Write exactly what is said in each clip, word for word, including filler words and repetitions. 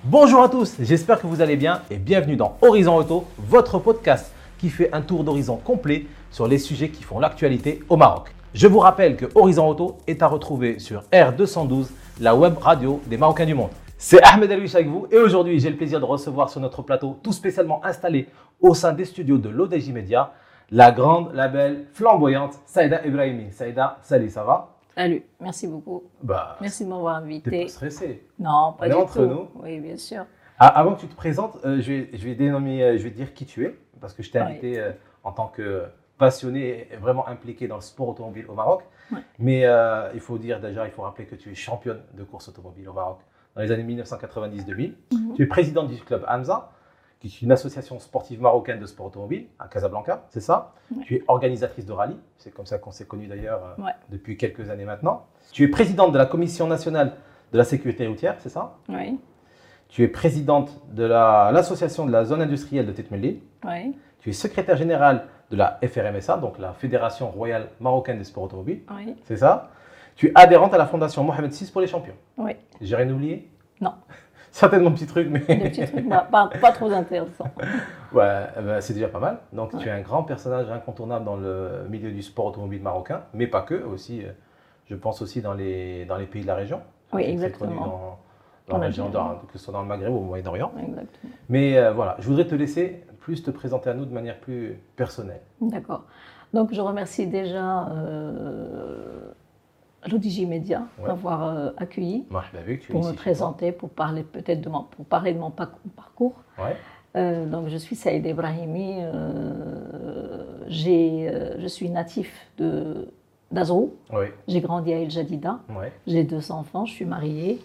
Bonjour à tous, j'espère que vous allez bien et bienvenue dans Horizon Auto, votre podcast qui fait un tour d'horizon complet sur les sujets qui font l'actualité au Maroc. Je vous rappelle que Horizon Auto est à retrouver sur R deux cent douze, la web radio des Marocains du monde. C'est Ahmed Elouich avec vous et aujourd'hui j'ai le plaisir de recevoir sur notre plateau, tout spécialement installé au sein des studios de l'O D J Media, la grande, la belle, flamboyante Saïda Ibrahimi. Saïda, salut, ça va? Salut, merci beaucoup. Bah, merci de m'avoir invité. T'es pas stressé? Non, pas On du est entre tout. nous. Oui, bien sûr. Ah, avant que tu te présentes, euh, je, vais, je, vais dénommer, euh, je vais te dire qui tu es, parce que je t'ai Ouais. invité euh, en tant que passionné et vraiment impliqué dans le sport automobile au Maroc. Ouais. Mais euh, il faut dire déjà, il faut rappeler que tu es championne de course automobile au Maroc dans les années mille neuf cent quatre-vingt-dix deux mille. Mhm. Tu es présidente du club Hamza, qui est une association sportive marocaine de sport automobile à Casablanca, c'est ça? Ouais. Tu es organisatrice de rallye, c'est comme ça qu'on s'est connus d'ailleurs euh, Ouais. depuis quelques années maintenant. Tu es présidente de la Commission nationale de la sécurité routière, c'est ça? Oui, Tu es présidente de la- l'association de la zone industrielle de Tetmelli. oui, Tu es secrétaire générale de la F R M S A, donc la Fédération royale marocaine des sports automobiles. oui, C'est ça? Tu es adhérente à la fondation Mohamed six pour les champions. oui. J'ai rien oublié? Non, Certainement petit truc, mais des petits trucs pas, pas, pas trop intéressants. ouais, eh ben, c'est déjà pas mal. Donc Ouais. tu es un grand personnage incontournable dans le milieu du sport automobile marocain, mais pas que, aussi, euh, je pense aussi dans les, dans les pays de la région. Oui, C'est exactement. connu dans, dans Dans la la région, région. dans- que ce soit dans le Maghreb ou au Moyen-Orient. Exactement. Mais euh, voilà, je voudrais te laisser plus te présenter à nous de manière plus personnelle. D'accord. Donc, je remercie déjà euh, l'O D J Media Ouais. d'avoir euh, accueilli Moi, je l'ai vu que tu es pour ici me chez toi. présenter, pour parler peut-être de mon, pour parler de mon pac- parcours. Ouais. Euh, donc, je suis Saïda Ibrahimi. euh, j'ai, euh, je suis natif de d'Azrou. Oui. J'ai grandi à El Jadida. Ouais. J'ai deux enfants. Je suis mariée.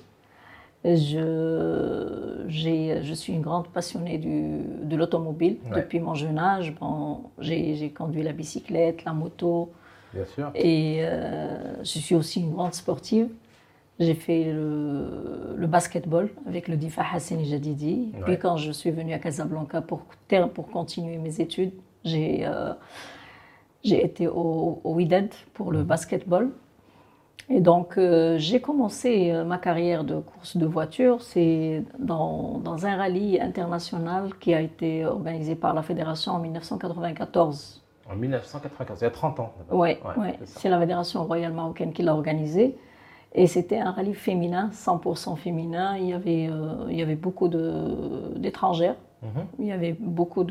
Je, j'ai, je suis une grande passionnée du, de l'automobile Ouais. depuis mon jeune âge. Bon, j'ai, j'ai conduit la bicyclette, la moto. Bien sûr. Et euh, je suis aussi une grande sportive. J'ai fait le, le basketball avec le Difa Hassani Jadidi. Ouais. Puis quand je suis venue à Casablanca pour, ter- pour continuer mes études, j'ai, euh, j'ai été au, au Wydad pour le basketball. Et donc euh, j'ai commencé euh, ma carrière de course de voiture, c'est dans, dans un rallye international qui a été organisé par la fédération en mille neuf cent quatre-vingt-quatorze. En mille neuf cent quatre-vingt-quinze, il y a trente ans. là-bas. Oui, Ouais, ouais, c'est ça. c'est la Fédération royale marocaine qui l'a organisé. Et c'était un rallye féminin, cent pour cent féminin. Il y avait, euh, il y avait beaucoup de, d'étrangères. Mhm. Il y avait beaucoup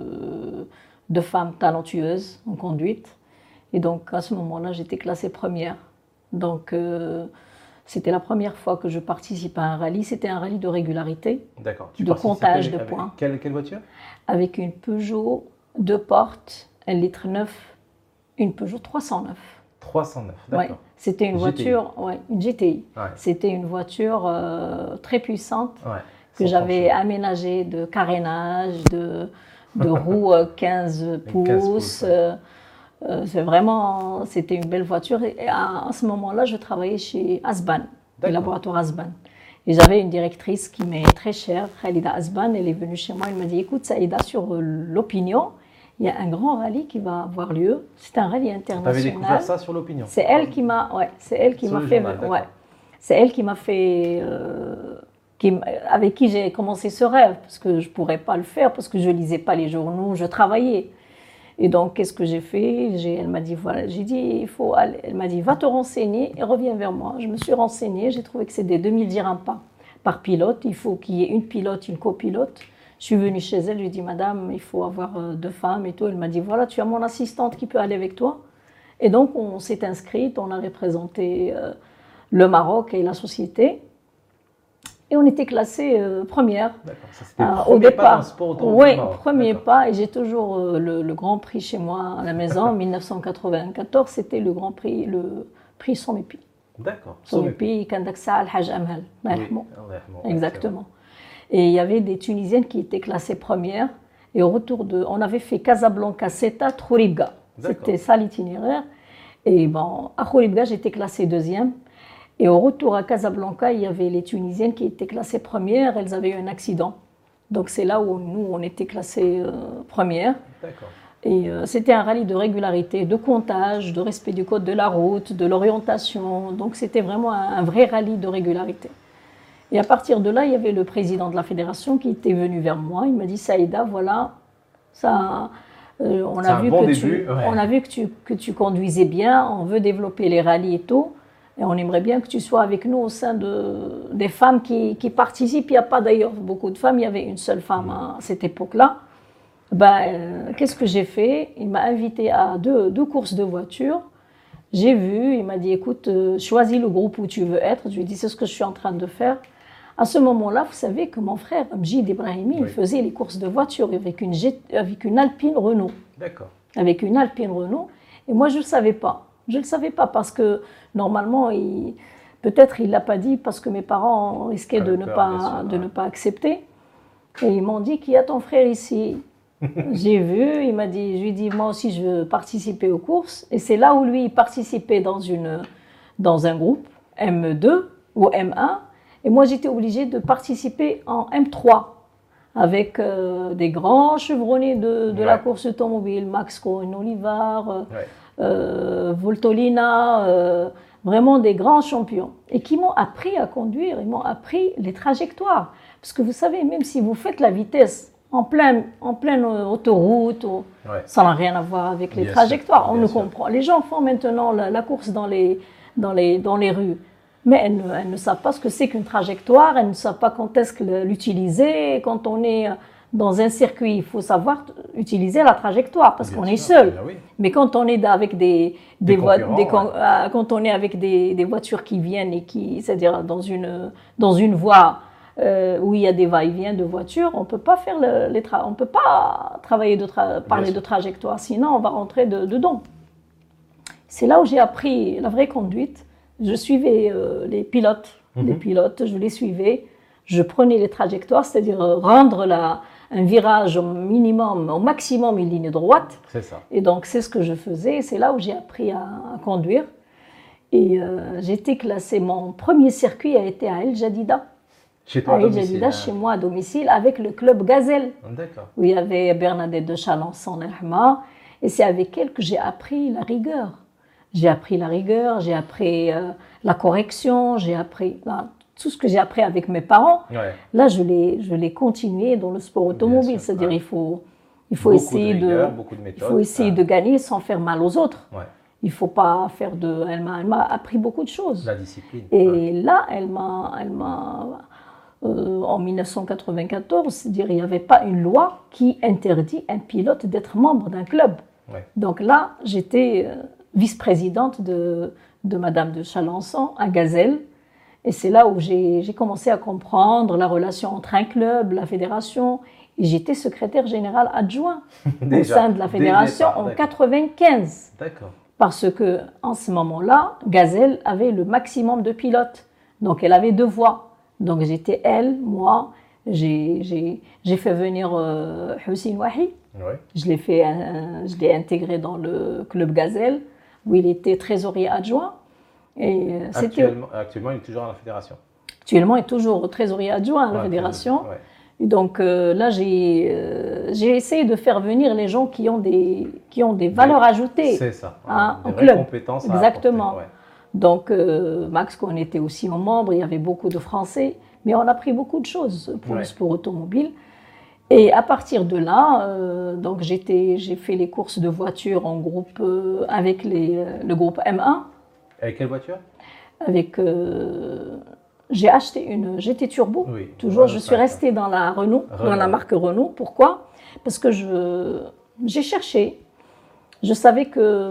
de, de femmes talentueuses en conduite. Et donc, à ce moment-là, j'étais classée première. Donc, euh, c'était la première fois que je participais à un rallye. C'était un rallye de régularité, D'accord. Tu de participais comptage avec- de avec points. Quelle, quelle voiture? avec une Peugeot deux portes, un litre neuf, une Peugeot trois cent neuf. trois cent neuf, Ouais, d'accord. c'était une G T I. voiture, ouais, une G T I. Ouais. C'était une voiture euh, très puissante Ouais. que Sans j'avais franchir. aménagée de carénage, de, de roues euh, quinze pouces. quinze pouces, ouais. euh, euh, c'est vraiment, c'était une belle voiture. Et à, à ce moment-là, je travaillais chez Asban, le D'accord. laboratoire Asban. Et j'avais une directrice qui m'est très chère, Khalida Asban. Elle est venue chez moi, elle m'a dit, écoute Saïda, sur euh, l'opinion, il y a un grand rallye qui va avoir lieu. C'est un rallye Tu avais international. découvert ça sur l'opinion? C'est elle qui m'a, ouais, c'est elle qui Sur m'a le fait, journal, d'accord. ouais, c'est elle qui m'a fait, euh, qui, m- avec qui j'ai commencé ce rêve, parce que je pourrais pas le faire, parce que je lisais pas les journaux, je travaillais. Et donc, qu'est-ce que j'ai fait? J'ai, elle m'a dit, voilà, j'ai dit, il faut aller, elle m'a dit, va te renseigner et reviens vers moi. Je me suis renseignée, j'ai trouvé que c'était deux mille dirhams par, par pilote, il faut qu'il y ait une pilote, une copilote. Je suis venue chez elle, je lui ai dit, madame, il faut avoir euh, deux femmes et tout. Elle m'a dit, voilà, tu as mon assistante qui peut aller avec toi. Et donc, on s'est inscrite, on a représenté euh, le Maroc et la société. Et on était classé euh, première. D'accord. Ça, c'était Euh, le au premier pas dans départ, le sport automobile oui, au Maroc. premier D'accord. pas. Et j'ai toujours euh, le, le Grand Prix chez moi à la maison. En mille neuf cent quatre-vingt-quatorze, c'était le Grand Prix, le prix Somepi. D'accord. Somepi, Kandaksa Al-Haj Amhal. Oui. Allah yarhamou. Allah yarhamou. Ouais, Exactement. Et il y avait des Tunisiennes qui étaient classées premières. Et au retour de. On avait fait Casablanca, Seta, Khouribga. D'accord. C'était ça l'itinéraire. Et bon, à Khouribga, j'étais classée deuxième. Et au retour à Casablanca, il y avait les Tunisiennes qui étaient classées premières. Elles avaient eu un accident. Donc c'est là où nous, on était classées euh, premières. D'accord. Et euh, c'était un rallye de régularité, de comptage, de respect du code de la route, de l'orientation. Donc c'était vraiment un, un vrai rallye de régularité. Et à partir de là, il y avait le président de la fédération qui était venu vers moi. Il m'a dit, Saïda, voilà, ça, euh, on, a vu bon que début, tu, ouais. on a vu que tu, que tu conduisais bien, on veut développer les rallyes et tout. Et on aimerait bien que tu sois avec nous au sein de, des femmes qui, qui participent. Il n'y a pas d'ailleurs beaucoup de femmes, il y avait une seule femme à cette époque-là. Ben, euh, qu'est-ce que j'ai fait? Il m'a invité à deux, deux courses de voiture. J'ai vu, il m'a dit, écoute, euh, choisis le groupe où tu veux être. Je lui ai dit, c'est ce que je suis en train de faire. À ce moment-là, vous savez que mon frère, Mjid Ibrahimi, oui. il faisait les courses de voiture avec une, avec une Alpine Renault. D'accord. Avec une Alpine Renault. Et moi, je ne le savais pas. Je ne le savais pas parce que, normalement, il, peut-être il ne l'a pas dit parce que mes parents risquaient de, peur, ne, pas, sûr, de ouais. ne pas accepter. Et ils m'ont dit, qu'il y a ton frère ici. J'ai vu, il m'a dit, je lui ai dit, moi aussi, je veux participer aux courses. Et c'est là où lui, il participait dans, une, dans un groupe, M deux ou M un. Et moi, j'étais obligée de participer en M trois, avec euh, des grands chevronnés de, de ouais. la course automobile, Max Cohen-Olivar, euh, ouais. euh, Voltolina, euh, vraiment des grands champions. Et qui m'ont appris à conduire, ils m'ont appris les trajectoires. Parce que vous savez, même si vous faites la vitesse en pleine, en pleine autoroute, ou, ouais. ça n'a rien à voir avec les bien trajectoires. Sûr, on ne comprend. Les gens font maintenant la, la course dans les, dans les, dans les rues. Mais elles ne, elles ne savent pas ce que c'est qu'une trajectoire, elles ne savent pas quand est-ce que l'utiliser. Quand on est dans un circuit, il faut savoir utiliser la trajectoire parce bien qu'on sûr, est seul. Oui. Mais quand on est avec des, des, des, vo- des ouais. quand on est avec des, des voitures qui viennent et qui, c'est-à-dire dans une, dans une voie euh, où il y a des va-et-vient de voitures, on peut pas faire le, les tra- on peut pas travailler de tra- parler bien de trajectoire, sinon on va rentrer de, dedans. C'est là où j'ai appris la vraie conduite. Je suivais euh, les pilotes, mm-hmm. les pilotes, je les suivais. Je prenais les trajectoires, c'est-à-dire euh, rendre la, un virage au minimum, au maximum une ligne droite. C'est ça. Et donc c'est ce que je faisais. C'est là où j'ai appris à, à conduire. Et euh, j'ai été classée. Mon premier circuit a été à El Jadida. Chez toi à, à El Jadida, hein. Chez moi à domicile, avec le club Gazelle. D'accord. Où il y avait Bernadette de Chalençon, Elhma. Et c'est avec elle que j'ai appris la rigueur. J'ai appris la rigueur, j'ai appris euh, la correction, j'ai appris là, tout ce que j'ai appris avec mes parents. Ouais. Là, je l'ai, je l'ai continué dans le sport automobile. Sûr, c'est-à-dire, ouais. il faut, il faut beaucoup essayer de, rigueur, de, de il faut essayer ouais. de gagner sans faire mal aux autres. Ouais. Il faut pas faire de. Elle m'a, elle m'a appris beaucoup de choses. La discipline. Et ouais. là, elle m'a, elle m'a euh, en dix-neuf cent quatre-vingt-quatorze, c'est-à-dire, il n'y avait pas une loi qui interdit un pilote d'être membre d'un club. Ouais. Donc là, j'étais euh, vice-présidente de, de Madame de Chalençon à Gazelle. Et c'est là où j'ai, j'ai commencé à comprendre la relation entre un club, la fédération. Et j'étais secrétaire générale adjoint au sein de la fédération départ, en mille neuf cent quatre-vingt-quinze. D'accord. Parce que en ce moment-là, Gazelle avait le maximum de pilotes. Donc elle avait deux voies. Donc j'étais elle, moi. J'ai, j'ai, j'ai fait venir euh, Hussein Wahi. Ouais. Je l'ai fait, euh, je l'ai intégré dans le club Gazelle où il était trésorier adjoint. Et actuellement, actuellement, il est toujours à la fédération. Actuellement, il est toujours trésorier adjoint à la ouais, fédération. Ouais. Et donc euh, là, j'ai, euh, j'ai essayé de faire venir les gens qui ont des, qui ont des valeurs ajoutées. C'est ça. Hein, des au club. Compétences Exactement. À apporter, ouais. Donc euh, Max, qu'on était aussi mon membre, il y avait beaucoup de Français, mais on a appris beaucoup de choses pour ouais. le sport automobile. Et à partir de là, euh, donc j'étais, j'ai fait les courses de voitures en groupe euh, avec les, le groupe M un. Avec quelle voiture? Avec, euh, j'ai acheté une G T Turbo. Oui, toujours, je suis restée dans la Renault, Renault, dans la marque Renault. Pourquoi? Parce que je, j'ai cherché. Je savais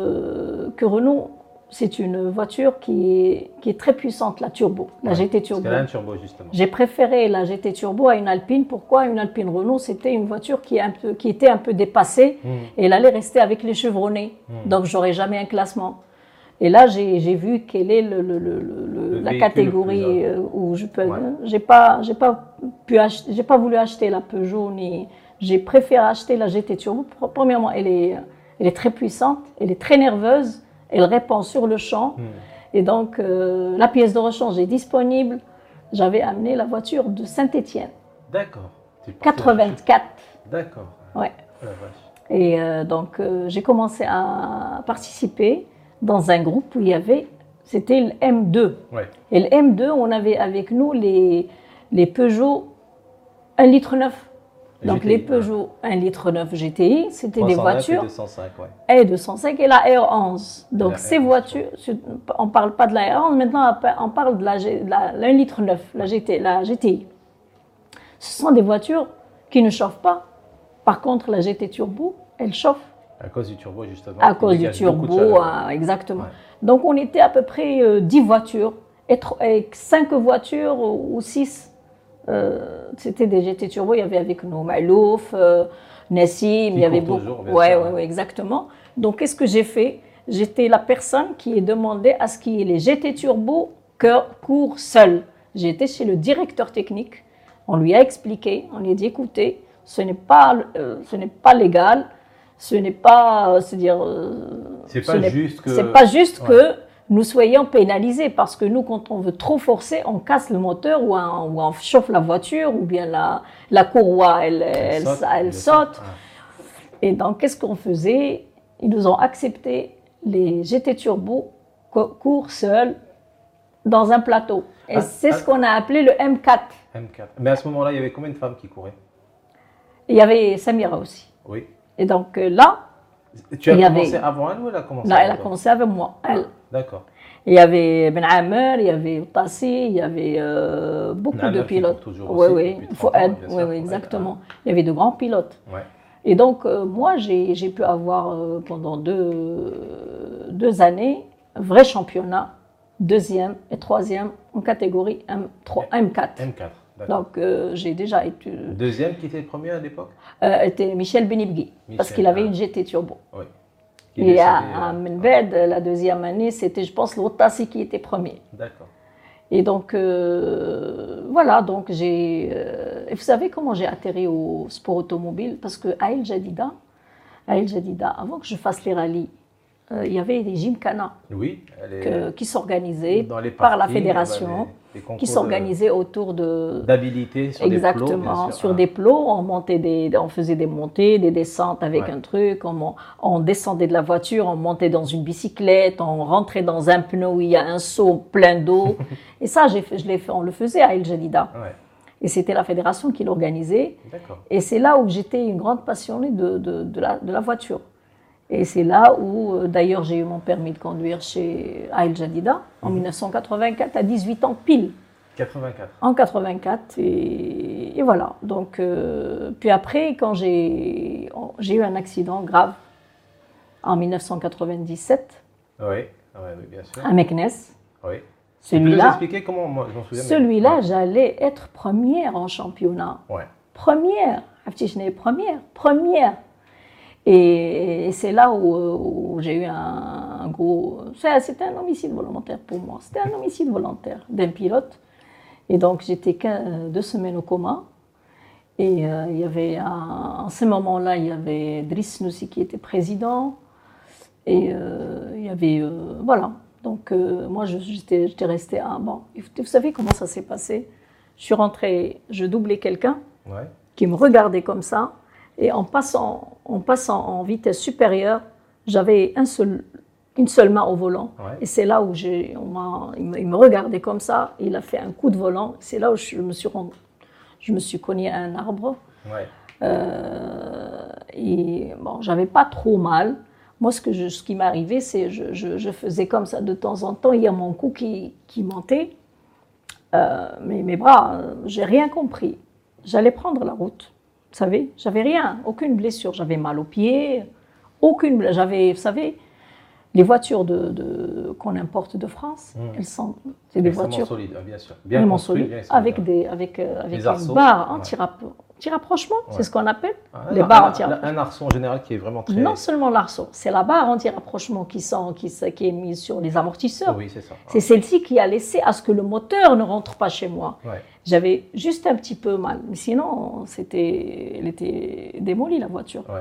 que, que Renault, c'est une voiture qui est, qui est très puissante, la Turbo, la ouais, G T Turbo. Parce qu'elle a une Turbo, justement. J'ai préféré la G T Turbo à une Alpine. Pourquoi? Une Alpine Renault, c'était une voiture qui, est un peu, qui était un peu dépassée mmh. et elle allait rester avec les chevronnés. Mmh. Donc, j'aurais jamais un classement. Et là, j'ai, j'ai vu quelle est le, le, le, le, le la catégorie où je peux. Ouais. J'ai pas, j'ai pas pu acheter, j'ai pas voulu acheter la Peugeot ni. J'ai préféré acheter la G T Turbo. Premièrement, elle est, elle est très puissante, elle est très nerveuse, elle répond sur le champ. Hmm. Et donc, euh, la pièce de rechange est disponible. J'avais amené la voiture de Saint-Étienne. D'accord. quatre-vingt-quatre. D'accord. Ouais. Oh, et euh, donc, euh, j'ai commencé à participer dans un groupe où il y avait, c'était le M deux. Ouais. Et le M deux, on avait avec nous les, les Peugeot un litre neuf. Donc G T I, les Peugeot un litre neuf G T I, c'était des voitures. Et deux cent cinq, ouais. Et deux cent cinq et la R onze. Donc la ces R onze, voitures, on ne parle pas de la R onze, maintenant on parle de la, la, la un litre neuf, la, G T, la G T I. Ce sont des voitures qui ne chauffent pas. Par contre, la G T Turbo, elle chauffe. À cause du turbo, justement. À cause du turbo, hein, exactement. Ouais. Donc on était à peu près euh, dix voitures, et, et cinq voitures ou six. Euh, c'était des G T Turbo, il y avait avec nous Malouf, euh, Nassim, il y avait beaucoup. Toujours, ouais, ouais, ouais, exactement. Donc qu'est-ce que j'ai fait? J'étais la personne qui est demandée à ce qu'il y ait les G T Turbo que courent seuls. J'ai été chez le directeur technique, on lui a expliqué, on lui a dit écoutez, ce n'est pas, euh, ce n'est pas légal, ce n'est pas, euh, c'est-à-dire, euh, c'est pas, juste que, c'est pas juste ouais. que nous soyons pénalisés parce que nous, quand on veut trop forcer, on casse le moteur ou on, ou on chauffe la voiture ou bien la, la courroie, elle, elle, elle saute. Elle saute. Ah. Et donc, qu'est-ce qu'on faisait? Ils nous ont accepté les G T Turbo courent seuls dans un plateau. Et ah, c'est ah, ce qu'on a appelé le M quatre. M quatre. Mais à ce moment-là, il y avait combien de femmes qui couraient? Il y avait Samira aussi. Oui. Et donc là, tu as il y commencé avait... avant elle ou elle a commencé? Non, elle a commencé avec moi. Elle. D'accord. Il y avait Ben Amer, il y avait Tassi, il y avait euh, beaucoup Ben de pilotes. Oui, oui, Fouad, oui, oui, exactement. Ouais. Il y avait de grands pilotes. Ouais. Et donc, euh, moi, j'ai, j'ai pu avoir euh, pendant deux, deux années un vrai championnat, deuxième et troisième en catégorie M trois, M quatre. M quatre. Donc, euh, j'ai déjà été. Deuxième qui était le premier à l'époque? euh, Était Michel Benibgui, parce qu'il avait ah. une G T Turbo. Oui. Et à, à Menbed, la deuxième année, c'était, je pense, l'Otassi qui était premier. D'accord. Et donc, euh, voilà, donc j'ai... Euh, et vous savez comment j'ai atterri au sport automobile? Parce que à El Jadida, à El Jadida, avant que je fasse les rallyes, euh, il y avait des gymkhana oui, que, qui s'organisaient par la fédération, les, les qui s'organisaient autour de... d'habilité sur exactement, des plots, bien sûr. sur ah. des plots. On, montait des, on faisait des montées, des descentes avec ouais. un truc. On, on descendait de la voiture, on montait dans une bicyclette, on rentrait dans un pneu où il y a un seau plein d'eau. Et ça, j'ai, je l'ai fait, on le faisait à El Jadida. Ouais. Et c'était la fédération qui l'organisait. D'accord. Et c'est là où j'étais une grande passionnée de, de, de, la, de la voiture. Et c'est là où, d'ailleurs, j'ai eu mon permis de conduire chez à El Jadida en mmh. dix-neuf cent quatre-vingt-quatre, à dix-huit ans pile. quatre-vingt-quatre. En quatre-vingt-quatre, et, et voilà. Donc, euh, puis après, quand j'ai, j'ai eu un accident grave en dix-neuf cent quatre-vingt-dix-sept. Oui, oui, bien sûr. À Meknes. Oui. Celui-là, tu peux nous expliquer comment, moi, je m'en souviens. Celui-là, mais... j'allais être première en championnat. Ouais. Première. Première. Première. Et, et c'est là où, où j'ai eu un, un gros... C'était un homicide volontaire pour moi. C'était un homicide volontaire d'un pilote. Et donc, j'étais deux semaines au coma. Et euh, il y avait, un, en ce moment-là, il y avait Driss Noussi qui était président. Et euh, il y avait... Euh, voilà. Donc, euh, moi, je, j'étais, j'étais restée à... Bon, vous savez comment ça s'est passé? Je suis rentrée, je doublais quelqu'un ouais. qui me regardait comme ça. Et en passant, en passant en vitesse supérieure, j'avais un seul, une seule main au volant. Ouais. Et c'est là où j'ai, on m'a, il, me, il me regardait comme ça. Il a fait un coup de volant. C'est là où je me suis, rendu, je me suis cognée à un arbre. Ouais. Euh, et bon, j'avais pas trop mal. Moi, ce, que je, ce qui m'arrivait, c'est je, je, je faisais comme ça de temps en temps. Il y a mon cou qui, qui montait. Euh, mais mes bras, euh, j'ai rien compris. J'allais prendre la route. Vous savez, j'avais rien, aucune blessure. J'avais mal aux pieds, aucune blessure. J'avais, vous savez, les voitures de, de, qu'on importe de France, mmh. elles sont, c'est des voitures solides, bien sûr, bien construites, solides, avec des, avec, euh, avec une arceaux, barre anti-rapprochement. Ouais. C'est ce qu'on appelle ah, les barres anti-rapprochement. Un arceau en général qui est vraiment très... Non seulement l'arceau, c'est la barre anti-rapprochement qui, sont, qui, qui est mise sur les amortisseurs. Oui, c'est ça. Ah. C'est celle-ci qui a laissé à ce que le moteur ne rentre pas chez moi. Ouais. J'avais juste un petit peu mal, mais sinon, c'était, elle était démolie, la voiture. Ouais.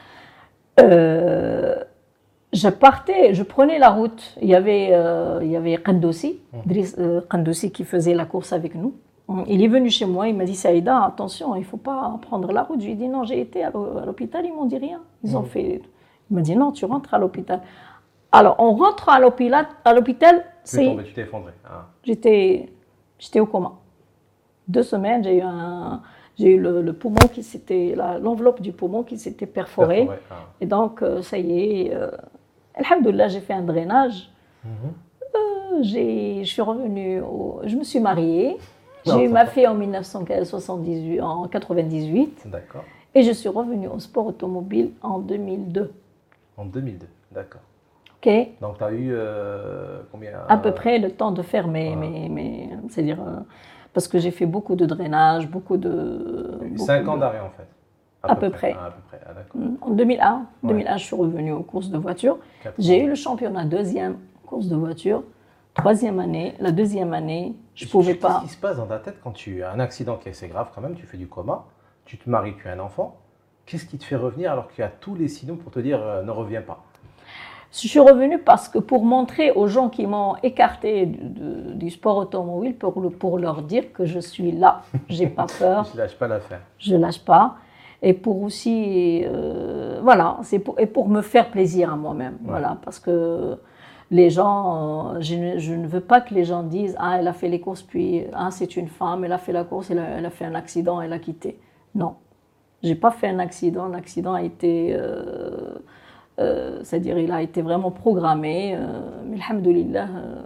Euh, je partais, je prenais la route. Il y avait, euh, il y avait Kandoussi, mmh. Driss, euh, Kandoussi qui faisait la course avec nous. Il est venu chez moi, il m'a dit « Saïda, attention, il ne faut pas prendre la route ». Je lui ai dit « Non, j'ai été à l'hôpital, ils ne m'ont dit rien. » Ils ont mmh. fait... Il m'a dit « Non, tu rentres à l'hôpital ». Alors, on rentre à l'hôpital, à l'hôpital, c'est... Tombé, tu t'es effondré. Ah. J'étais, j'étais au coma. Deux semaines, j'ai eu, un, j'ai eu le, le poumon qui s'était, la, l'enveloppe du poumon qui s'était perforée. Perforé, ah. Et donc, euh, ça y est, euh, alhamdoulilah, j'ai fait un drainage. Mm-hmm. euh, j'ai, je suis revenue, au, je me suis mariée. J'ai non, eu ma fille en dix-neuf cent soixante-dix-huit, en quatre-vingt-dix-huit. D'accord. Et je suis revenue au sport automobile en deux mille deux. En deux mille deux, d'accord. Ok. Donc, tu as eu euh, combien À peu près le temps de faire mes. Ah. mes, mes c'est-à-dire. Euh, parce que j'ai fait beaucoup de drainage, beaucoup de. Cinq ans d'arrêt en fait. À, à peu près. près. Ah, à peu près. Ah, d'accord. En deux mille un, ouais. deux mille un, je suis revenue aux courses de voiture. J'ai eu le championnat deuxième course de voiture. Troisième année, la deuxième année, je ne pouvais pas. Qu'est-ce qui se passe dans ta tête quand tu as un accident qui est assez grave quand même, tu fais du coma, tu te maries, tu as un enfant. Qu'est-ce qui te fait revenir alors qu'il y a tous les signaux pour te dire euh, ne reviens pas? Je suis revenue parce que pour montrer aux gens qui m'ont écarté du, du, du sport automobile, pour, le, pour leur dire que je suis là, j'ai pas peur. Je lâche pas l'affaire. Je lâche pas. Et pour aussi, euh, voilà, c'est pour, et pour me faire plaisir à moi-même, ouais. Voilà, parce que les gens, euh, je, ne, je ne veux pas que les gens disent ah elle a fait les courses puis ah c'est une femme, elle a fait la course, elle a, elle a fait un accident, elle a quitté. Non. J'ai pas fait un accident, l'accident a été, euh, euh, c'est-à-dire il a été vraiment programmé, euh, mais alhamdoulilah, euh,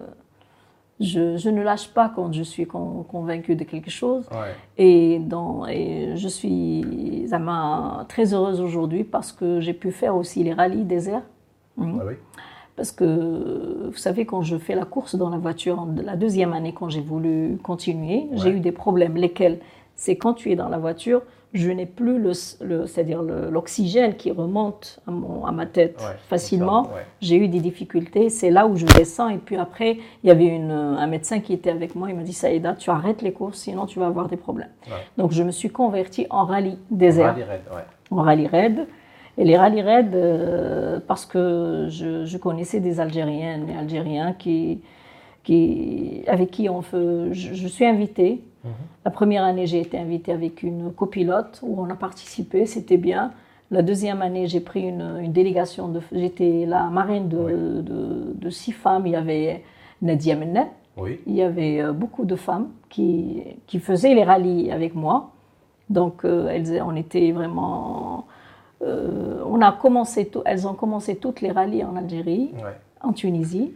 je, je ne lâche pas quand je suis con, convaincue de quelque chose. Ouais. Et, dans, et je suis ça m'a très heureuse aujourd'hui parce que j'ai pu faire aussi les rallyes désert. Mmh. Ah oui. Parce que, vous savez, quand je fais la course dans la voiture, la deuxième année, quand j'ai voulu continuer, ouais. J'ai eu des problèmes. Lesquels? C'est quand tu es dans la voiture, je n'ai plus le, le, c'est-à-dire le, l'oxygène qui remonte à, mon, à ma tête ouais, facilement. Ça, ouais. J'ai eu des difficultés. C'est là où je descends. Et puis après, il y avait une, un médecin qui était avec moi. Il m'a dit, Saïda, tu arrêtes les courses, sinon tu vas avoir des problèmes. Ouais. Donc, je me suis convertie en rallye désert. Rallye raid, ouais. En rallye raid. Et les rallye raid, euh, parce que je, je connaissais des Algériennes et Algériens qui, qui, avec qui on fait, je, je suis invitée. Mmh. La première année, j'ai été invitée avec une copilote où on a participé, c'était bien. La deuxième année, j'ai pris une, une délégation, de, j'étais la marraine de, oui. de, de, de six femmes. Il y avait Nadia Mennet, oui. Il y avait beaucoup de femmes qui, qui faisaient les rallyes avec moi. Donc, euh, elles, on était vraiment... Euh, on a commencé tout, elles ont commencé toutes les rallyes en Algérie, ouais. En Tunisie.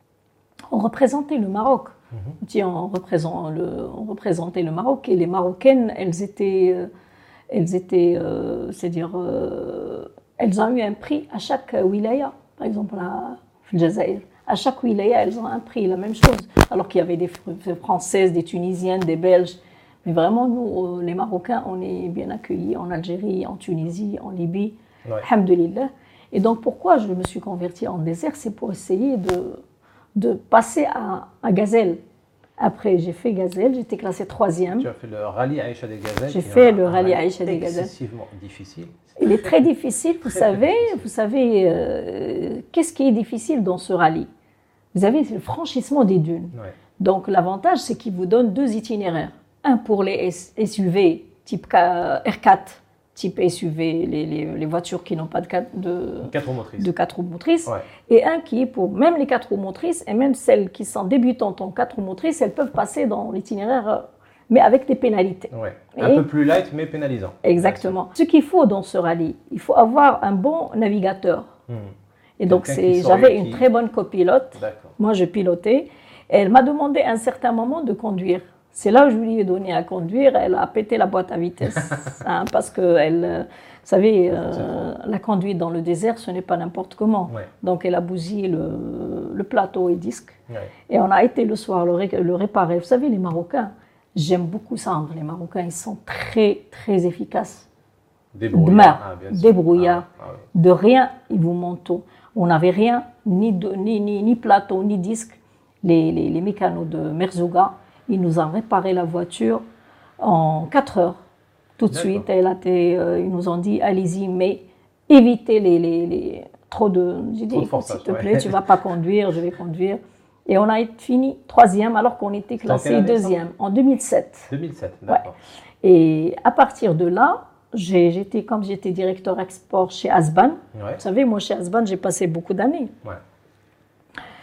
On représentait le Maroc. Mm-hmm. On, représent, le, on représentait le Maroc et les Marocaines, elles étaient, elles étaient, euh, c'est-à-dire, euh, elles ont eu un prix à chaque wilaya. Par exemple, à Jazaïr, à chaque wilaya, elles ont un prix, la même chose. Alors qu'il y avait des Françaises, des Tunisiennes, des Belges. Mais vraiment, nous, les Marocains, on est bien accueillis en Algérie, en Tunisie, en Libye, ouais. Alhamdoulilah. Et donc, pourquoi je me suis convertie en désert? C'est pour essayer de, de passer à, à Gazelle. Après, j'ai fait Gazelle, j'étais classée troisième. Tu as fait le rallye Aïcha des Gazelles. J'ai fait le rallye Aïcha des Gazelles. Excessivement difficile. Il est très difficile, vous très, savez, très difficile. Vous savez euh, qu'est-ce qui est difficile dans ce rallye? Vous avez le franchissement des dunes. Ouais. Donc, l'avantage, c'est qu'il vous donne deux itinéraires. Un pour les S U V type R quatre, type S U V, les, les, les voitures qui n'ont pas de quatre, de, quatre roues motrices, de quatre roues motrices ouais. Et un qui est pour même les quatre roues motrices, et même celles qui sont débutantes en quatre roues motrices, elles peuvent passer dans l'itinéraire, mais avec des pénalités. Ouais. Un et, peu plus light, mais pénalisant. Exactement. Ce qu'il faut dans ce rallye, il faut avoir un bon navigateur. Hmm. Et donc, c'est, j'avais une qui... très bonne copilote. D'accord. Moi, je pilotais. Et elle m'a demandé à un certain moment de conduire. C'est là où je lui ai donné à conduire, elle a pété la boîte à vitesse. Hein, parce que, elle, vous savez, euh, la conduite dans le désert, ce n'est pas n'importe comment. Ouais. Donc, elle a bousillé le, le plateau et disque. Ouais. Et on a été le soir le, ré, le réparer. Vous savez, les Marocains, j'aime beaucoup ça. Les Marocains, ils sont très, très efficaces. Débrouillards. Ah, débrouillards. Ah, ah, oui. De rien, ils vous montent tout. On n'avait rien, ni, de, ni, ni, ni plateau, ni disque. Les, les, les mécanos de Merzouga, ils nous ont réparé la voiture en quatre heures. Tout de D'accord. suite, elle a été, euh, ils nous ont dit, allez-y, mais évitez les, les, les, trop de... J'ai dit, écoute, s'il te plaît, ouais. tu ne vas pas conduire, je vais conduire. Et on a fini troisième alors qu'on était classé deuxième, en deux mille sept. deux mille sept, d'accord. Ouais. Et à partir de là, j'ai, j'étais, comme j'étais directeur export chez Asban, ouais. vous savez, moi chez Asban, j'ai passé beaucoup d'années. Ouais.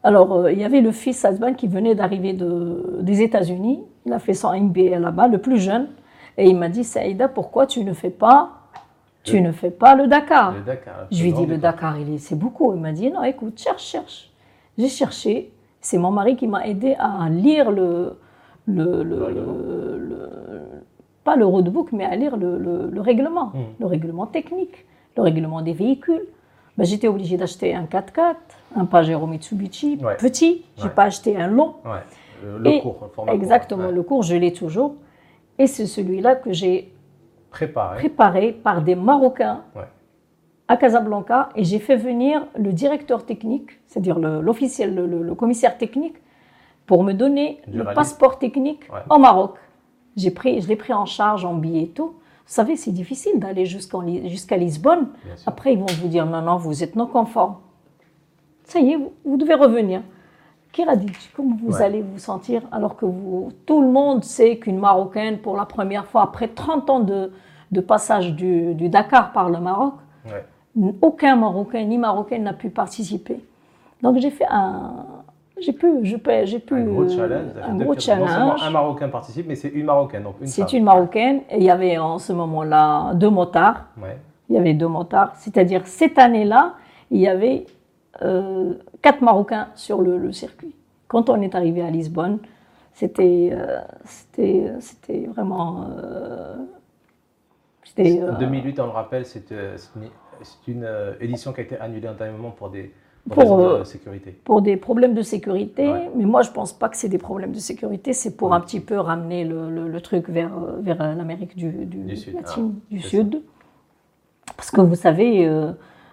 Alors, euh, il y avait le fils Azban qui venait d'arriver de, des États-Unis. Il a fait son M B A là-bas, le plus jeune. Et il m'a dit, Saïda, pourquoi tu ne fais pas, tu le, ne fais pas le Dakar, le Dakar Je lui ai dit, le Dakar, il est, c'est beaucoup. Il m'a dit, non, écoute, cherche, cherche. J'ai cherché. C'est mon mari qui m'a aidé à lire le, le, le, le, le pas le roadbook, mais à lire le, le, le règlement, mmh. le règlement technique, le règlement des véhicules. Ben, j'étais obligée d'acheter un quatre-quatre, un Pajero Mitsubishi, ouais. petit. Je n'ai ouais. pas acheté un long. Ouais. Le, le et, cours, le format exactement, court, ouais. le cours, je l'ai toujours. Et c'est celui-là que j'ai préparé. préparé par des Marocains ouais. à Casablanca. Et j'ai fait venir le directeur technique, c'est-à-dire le, l'officiel, le, le, le commissaire technique, pour me donner du le rallye. Passeport technique ouais. au Maroc. J'ai pris, je l'ai pris en charge en billet et tout. Vous savez, c'est difficile d'aller jusqu'en, jusqu'à Lisbonne. Après, ils vont vous dire, non, non, vous êtes non conforme. Ça y est, vous, vous devez revenir. Kiradit, comment vous ouais. allez vous sentir alors que vous, tout le monde sait qu'une Marocaine, pour la première fois, après trente ans de, de passage du, du Dakar par le Maroc, ouais. aucun Marocain ni Marocaine n'a pu participer. Donc j'ai fait un... J'ai pu, je peux, j'ai pu, un gros challenge. Un gros challenge. Non seulement un Marocain participe, mais c'est une Marocaine. Donc une c'est femme. Une Marocaine. Et il y avait en ce moment-là deux motards. Ouais. Il y avait deux motards. C'est-à-dire, cette année-là, il y avait euh, quatre Marocains sur le, le circuit. Quand on est arrivé à Lisbonne, c'était, euh, c'était, c'était vraiment... Euh, c'était, euh, deux mille huit, on le rappelle, c'est, c'est une, c'est une édition qui a été annulée en dernier moment pour des... Pour, pour, de sécurité. Pour des problèmes de sécurité, ouais. mais moi je ne pense pas que c'est des problèmes de sécurité, c'est pour oui. un petit peu ramener le, le, le truc vers, vers l'Amérique du, du, du Sud. Latine, Ah, du sud. Parce que vous savez, euh,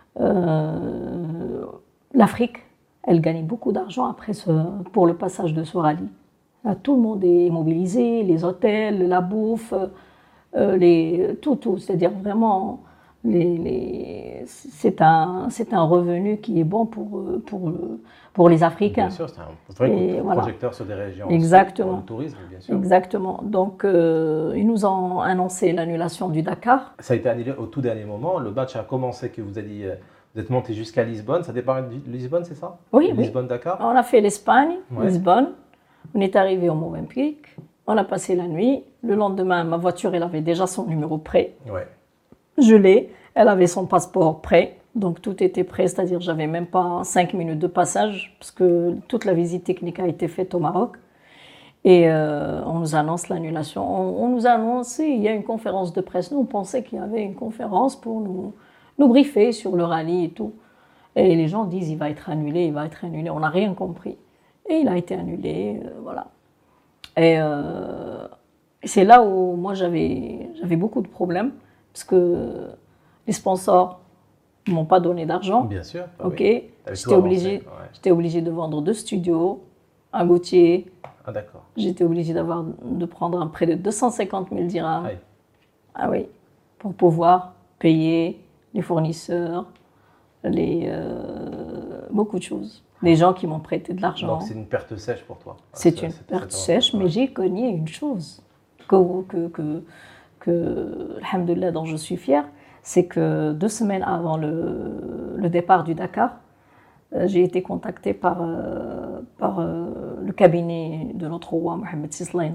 euh, l'Afrique, elle gagne beaucoup d'argent après ce, pour le passage de ce rallye. Là, tout le monde est mobilisé, les hôtels, la bouffe, euh, les, tout, tout, c'est-à-dire vraiment... Les, les, c'est, un, c'est un revenu qui est bon pour, pour, pour les Africains. Bien sûr, c'est un vrai et projecteur voilà. sur des régions Exactement. Pour le tourisme, bien sûr. Exactement. Donc, euh, ils nous ont annoncé l'annulation du Dakar. Ça a été annulé au tout dernier moment. Le match a commencé, que vous avez dit, vous êtes monté jusqu'à Lisbonne. Ça départ de Lisbonne, c'est ça? Oui. Lisbonne-Dakar. On a fait l'Espagne, ouais. Lisbonne. On est arrivé au Mozambique. On a passé la nuit. Le lendemain, ma voiture, elle avait déjà son numéro prêt. Ouais. Je l'ai, elle avait son passeport prêt, donc tout était prêt, c'est-à-dire j'avais même pas cinq minutes de passage, parce que toute la visite technique a été faite au Maroc. Et euh, on nous annonce l'annulation. On, on nous a annoncé, il y a une conférence de presse. Nous, on pensait qu'il y avait une conférence pour nous, nous briefer sur le rallye et tout. Et les gens disent, il va être annulé, il va être annulé. On n'a rien compris. Et il a été annulé, euh, voilà. Et euh, c'est là où moi j'avais, j'avais beaucoup de problèmes. Parce que les sponsors ne m'ont pas donné d'argent. Bien sûr. Bah ok. Oui. J'étais obligée, ouais. j'étais obligée de vendre deux studios, un Gauthier. Ah d'accord. J'étais obligée d'avoir, de prendre un prêt de deux cent cinquante mille dirhams. Aïe. Ah oui. Pour pouvoir payer les fournisseurs, les, euh, beaucoup de choses. Les gens qui m'ont prêté de l'argent. Donc c'est une perte sèche pour toi. C'est ça, une c'est, perte c'est sèche, mais ouais. j'ai cogné une chose que... que, que que, alhamdoulilah, dont je suis fière, c'est que deux semaines avant le, le départ du Dakar, euh, j'ai été contactée par, euh, par euh, le cabinet de notre roi Mohamed Sislaïn,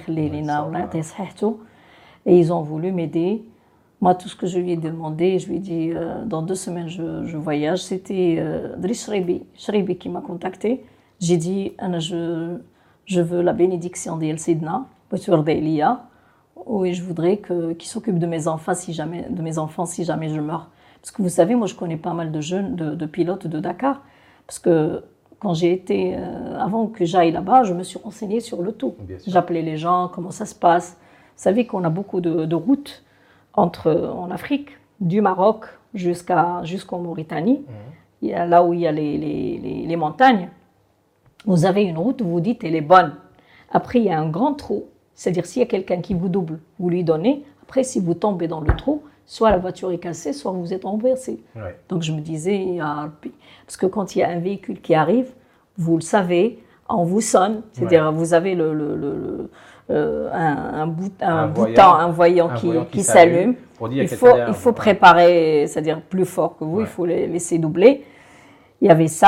et ils ont voulu m'aider. Moi, tout ce que je lui ai demandé, je lui ai dit, euh, dans deux semaines, je, je voyage. C'était euh, Driss Shribi, Shribi qui m'a contactée. J'ai dit, je, je veux la bénédiction d'El Sidna, Boutour d'Elia. Oui, je voudrais que, qu'il s'occupe de mes enfants si jamais, de mes enfants si jamais je meurs. Parce que vous savez, moi je connais pas mal de jeunes, de, de pilotes de Dakar. Parce que quand j'ai été, euh, avant que j'aille là-bas, je me suis renseignée sur le tout. J'appelais les gens, comment ça se passe. Vous savez qu'on a beaucoup de, de routes entre, en Afrique, du Maroc jusqu'à, jusqu'en Mauritanie. Mmh. Il y a, là où il y a les, les, les, les montagnes. Vous avez une route, vous vous dites, elle est bonne. Après, il y a un grand trou. C'est-à-dire, s'il y a quelqu'un qui vous double, vous lui donnez. Après, si vous tombez dans le trou, soit la voiture est cassée, soit vous êtes renversé. Ouais. Donc, je me disais, ah, parce que quand il y a un véhicule qui arrive, vous le savez, on vous sonne. C'est-à-dire, ouais. vous avez le, le, le, le, euh, un, un, bout, un, un bouton, voyant, un voyant un qui, voyant qui, qui s'allume. Il faut, il faut préparer, c'est-à-dire plus fort que vous, ouais. il faut les laisser doubler. Il y avait ça.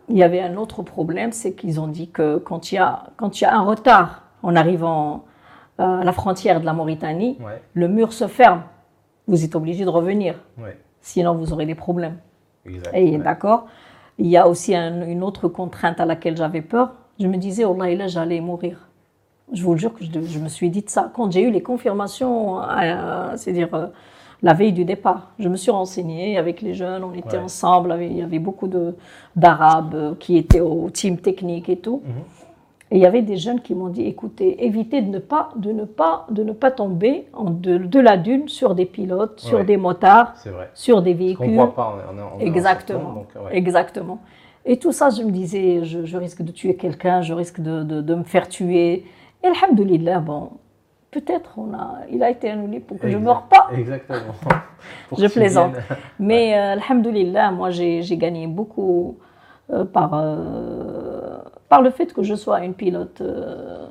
il y avait un autre problème, c'est qu'ils ont dit que quand il y a, quand il y a un retard en arrivant euh, à la frontière de la Mauritanie, Ouais. le mur se ferme. Vous êtes obligé de revenir. Ouais. Sinon, vous aurez des problèmes. Exact. Et Ouais. d'accord. Il y a aussi un- une autre contrainte à laquelle j'avais peur. Je me disais, oh là, là, j'allais mourir. Je vous le jure que je, je me suis dit de ça. Quand j'ai eu les confirmations, euh, c'est-à-dire euh, la veille du départ, je me suis renseignée avec les jeunes, on était Ouais. ensemble, avec- il y avait beaucoup de- d'Arabes euh, qui étaient au team technique et tout. Mhm. Et il y avait des jeunes qui m'ont dit, écoutez, évitez de ne pas, de ne pas, de ne pas tomber en de, de la dune sur des pilotes, sur Ouais. des motards, C'est vrai. sur des Qu'on véhicules. ne voit pas en, en, en Exactement, en sortant, donc, ouais. exactement. Et tout ça, je me disais, je, je risque de tuer quelqu'un, je risque de, de, de me faire tuer. Et alhamdoulilah, bon, peut-être on a, il a été annulé pour que je ne Exact- meure pas. Exactement. Pour Je que tu plaisante. viennes- Mais euh, alhamdoulilah, moi j'ai j'ai gagné beaucoup euh, par, euh, par le fait que je sois une pilote euh,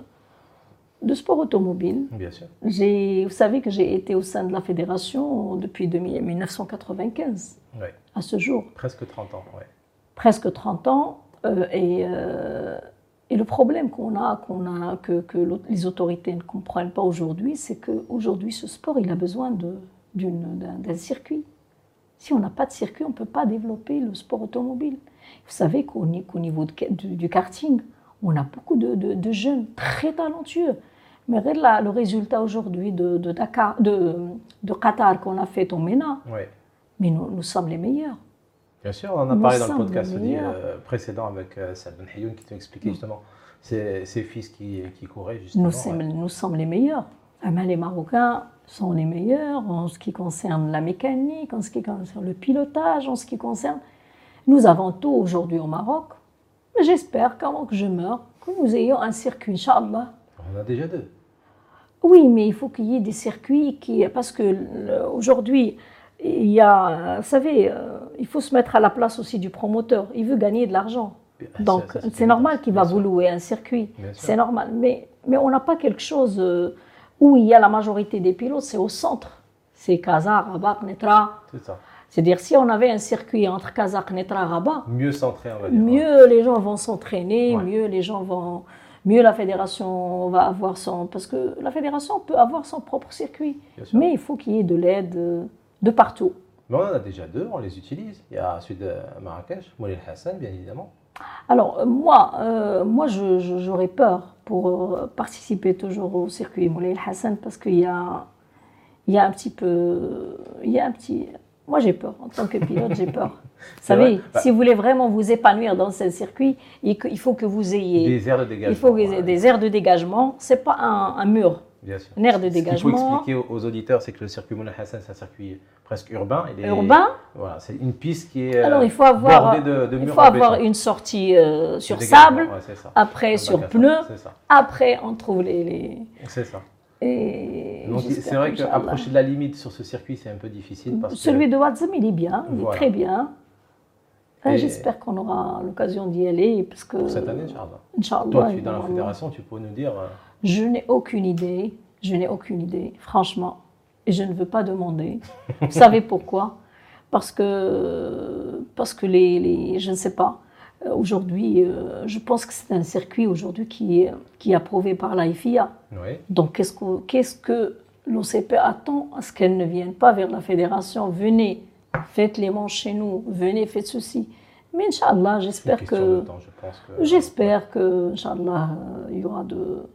de sport automobile. Bien sûr. J'ai- Vous savez que j'ai été au sein de la fédération depuis mille neuf cent quatre-vingt-quinze Ouais. à ce jour. Presque trente ans. Ouais. Presque trente ans. euh, et, euh, et le problème qu'on a, qu'on a que, que l'au- les autorités ne comprennent pas aujourd'hui, c'est qu'aujourd'hui, ce sport, il a besoin de- d'une- d'un d'un circuit. Si on n'a pas de circuit, on ne peut pas développer le sport automobile. Vous savez qu'au ni- qu'au niveau de- du, du karting, on a beaucoup de, de- de jeunes très talentueux. Mais regarde là, le résultat aujourd'hui de, de, Dakar, de, de Qatar qu'on a fait au MENA, Ouais. mais nous, nous sommes les meilleurs. Bien sûr, on en a Nous parlé dans le sommes podcast les dit, meilleurs. euh, précédent avec euh, Saad Ben Hayoun qui t'a expliqué justement ses, ses fils qui, qui couraient justement. Nous sommes, ouais. nous sommes les meilleurs. Ah ben, les Marocains sont les meilleurs en ce qui concerne la mécanique, en ce qui concerne le pilotage, en ce qui concerne... Nous avons tout aujourd'hui au Maroc. Mais j'espère qu'avant que je meure, que nous ayons un circuit, Inch'Allah. On en a déjà deux. Oui, mais il faut qu'il y ait des circuits qui... Parce que le- aujourd'hui, il y a... Vous savez, euh, il faut se mettre à la place aussi du promoteur. Il veut gagner de l'argent. Donc, Ça, ça, c'est normal qu'il va bien sûr. vous louer un circuit. Bien sûr. C'est normal. Mais, mais on n'a pas quelque chose euh, où il y a la majorité des pilotes, c'est au centre. C'est Kazakh, Rabat, Netra. C'est ça. C'est-à-dire, si on avait un circuit entre Kazakh, Netra, Rabat, Mieux centré, on va dire. mieux les gens vont s'entraîner, Ouais. mieux les gens vont... Mieux la fédération va avoir son... Parce que la fédération peut avoir son propre circuit. Bien sûr. Mais il faut qu'il y ait de l'aide euh, de partout. Mais on en a déjà deux, on les utilise. Il y a celui de Marrakech, Moulay Hassan, bien évidemment. Alors, euh, moi, euh, moi je- je- j'aurais peur pour euh, participer toujours au circuit Moulay El Hassan parce qu'il y a, il y a un petit peu. Il y a un petit. Moi, j'ai peur. En tant que pilote, j'ai peur. Vous C'est savez, vrai. Bah- si vous voulez vraiment vous épanouir dans ce circuit, il il faut que vous ayez. Des aires de dégagement. il faut que vous ayez ouais. des aires de dégagement. Ce n'est pas un, un mur. Bien sûr. Un aire de Ce qu'il faut dégagement. expliquer aux, aux auditeurs, c'est que le circuit Moulay Hassan, c'est un circuit presque urbain. Il est- Urbain. Voilà, c'est une piste qui est euh, Alors, il faut avoir, bordée de, de il murs faut en avoir béton. une sortie euh, De sur dégagement, sable, ouais, c'est ça. après Un sur bac à pneus, sable, C'est ça. après on trouve les. les... C'est ça. Et Donc j'espère c'est vrai qu'Inch'Allah. qu'approcher de la limite sur ce circuit, c'est un peu difficile. Parce Celui que, de Wadzam, il est bien, il Voilà. est très bien. Euh, Et- J'espère qu'on aura l'occasion d'y aller. Parce que, pour cette année, Inch'Allah. Inch'Allah, Toi, tu es dans la Inch'Allah. fédération, tu peux nous dire. euh, Je n'ai aucune idée. Je n'ai aucune idée, franchement. Et je ne veux pas demander. Vous savez pourquoi? Parce que, parce que les, les- je ne sais pas. Euh, Aujourd'hui, euh, je pense que c'est un circuit aujourd'hui qui est, qui est approuvé par la F I A. Oui, Donc, qu'est-ce que, qu'est-ce que l'O C P attend à ce qu'elle ne vienne pas vers la fédération? Venez, faites les manches chez nous, venez, faites ceci. Mais Inch'Allah, c'est une j'espère question que, de temps, je pense. Que, j'espère que, Inch'Allah, euh, il y aura de,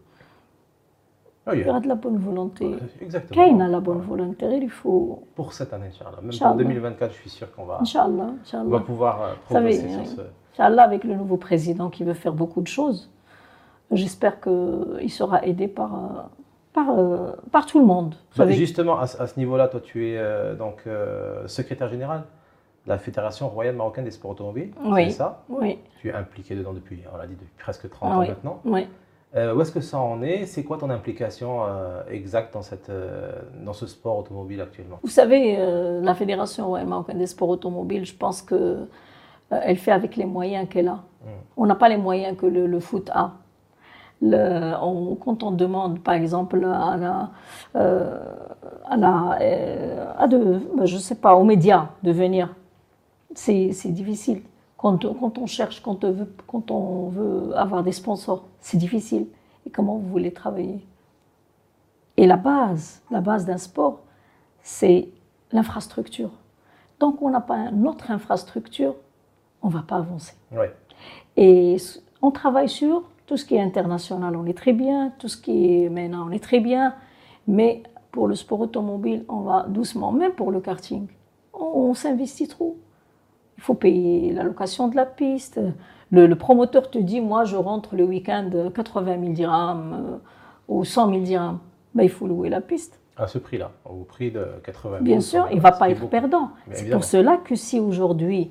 Ah, il il y y a- aura de la bonne volonté. Exactement. Qu'il y a la bonne volonté, il faut, Pour cette année, Inch'Allah. Même Inch'Allah. pour deux mille vingt-quatre, je suis sûr qu'on va, Inch'Allah, on va Inch'Allah. pouvoir euh, Vous savez, progresser sur euh, ce. Inch'Allah, avec le nouveau président qui veut faire beaucoup de choses, j'espère qu'il sera aidé par, euh, par, euh, par tout le monde. Vous Bah, savez. justement, à, ce- à ce niveau-là, toi, tu es euh, donc euh, secrétaire général de la Fédération royale marocaine des sports automobiles. Oui. C'est ça. Oui, Tu es impliqué dedans depuis, on l'a dit, depuis presque trente Ah ans oui. maintenant. oui. Euh, où est-ce que ça en est? C'est quoi ton implication euh, exacte dans, cette, euh, dans ce sport automobile actuellement? Vous savez, euh, la Fédération royale marocaine des sports automobiles, je pense qu'elle elle fait avec les moyens qu'elle a. On n'a pas les moyens que le, le foot a. Le- on- quand on demande, par exemple, à la, euh, à la, euh, à de, ben, je sais pas, aux médias de venir, c'est c'est difficile. Quand, quand on cherche, quand on, veut, quand on veut avoir des sponsors, c'est difficile. Et comment vous voulez travailler? Et la base, la base d'un sport, c'est l'infrastructure. Tant qu'on n'a pas notre infrastructure, on ne va pas avancer. Ouais. Et on travaille sur tout ce qui est international, on est très bien, tout ce qui est maintenant, on est très bien, mais pour le sport automobile, on va doucement, même pour le karting, on, on s'investit trop. Il faut payer la location de la piste. Le, le promoteur te dit, moi je rentre le week-end quatre-vingt mille dirhams euh, ou cent mille dirhams. Ben, il faut louer la piste. À ce prix-là, au prix de quatre-vingt mille. Bien sûr, il ne va pas être beaucoup. Perdant. C'est pour cela que si aujourd'hui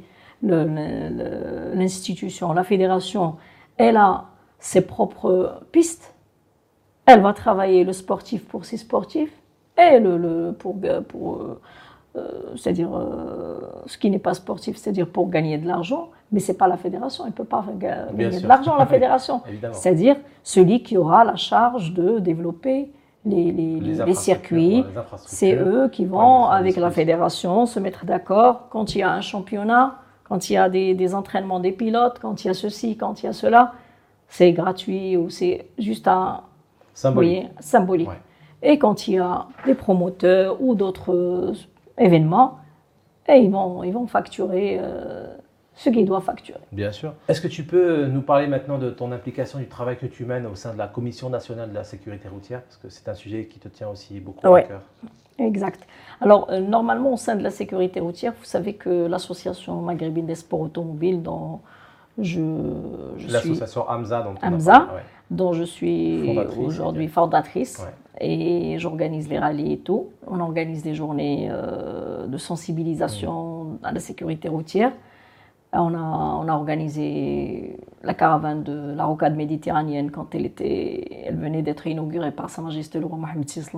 l'institution, la fédération, elle a ses propres pistes, elle va travailler le sportif pour ses sportifs et le, le pour, pour euh, c'est-à-dire euh, ce qui n'est pas sportif, c'est-à-dire pour gagner de l'argent, mais ce n'est pas la fédération, elle ne peut pas ga gagner sûr. de l'argent, la fédération. C'est-à-dire celui qui aura la charge de développer les, les, les, les circuits, les c'est eux qui vont, avec la fédération, se mettre d'accord quand il y a un championnat, quand il y a des, des entraînements des pilotes, quand il y a ceci, quand il y a cela, c'est gratuit ou c'est juste un symbolique. Voyez, symbolique. Ouais. Et quand il y a des promoteurs ou d'autres événements, et ils vont, ils vont facturer euh, ce qu'ils doivent facturer. Bien sûr. Est-ce que tu peux nous parler maintenant de ton implication, du travail que tu mènes au sein de la Commission nationale de la sécurité routière? Parce que c'est un sujet qui te tient aussi beaucoup ouais. à cœur. Exact. Alors, euh, normalement, au sein de la sécurité routière, vous savez que l'association maghrébine des sports automobiles, dont je, je suis... L'association AMSA, dont, AMSA, ouais. dont je suis aujourd'hui fondatrice. Ouais. Et j'organise les rallyes et tout. On organise des journées euh, de sensibilisation mmh. à la sécurité routière. On a, on a organisé la caravane de la rocade méditerranéenne quand elle, était, elle venait d'être inaugurée par Sa Majesté le roi Mohamed six.